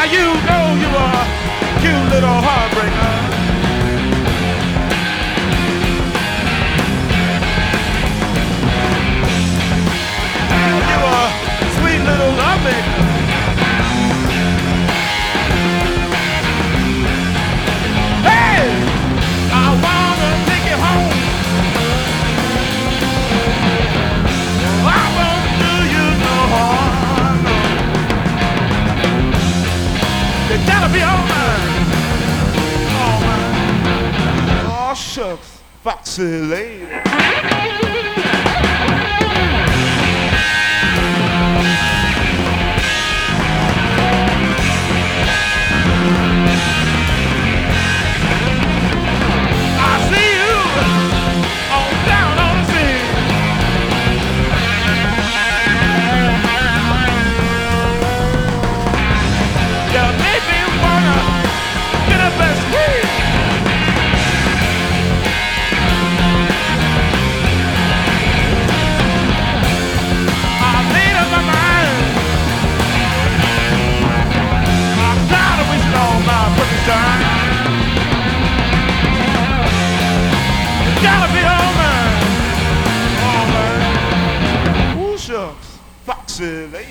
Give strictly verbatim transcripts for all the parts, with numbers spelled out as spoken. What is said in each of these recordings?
you know you are a cute little heartbreaker. You are a sweet little lovemaker. Hey, I wanna take you home. I won't do you no harm. No. You gotta be all mine, all mine. Oh shucks, foxy lady. Foxy lady.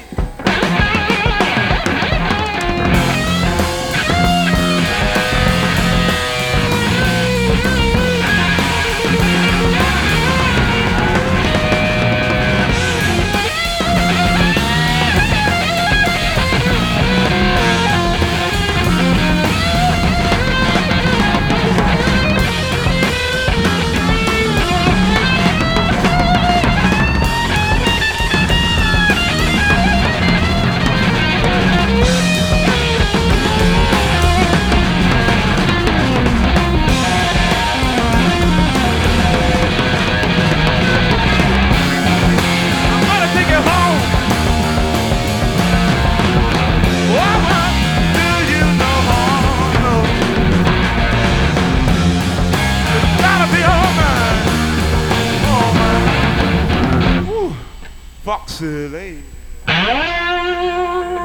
Foxy lady.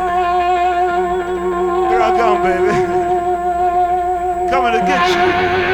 Here I come, baby. Coming to get you.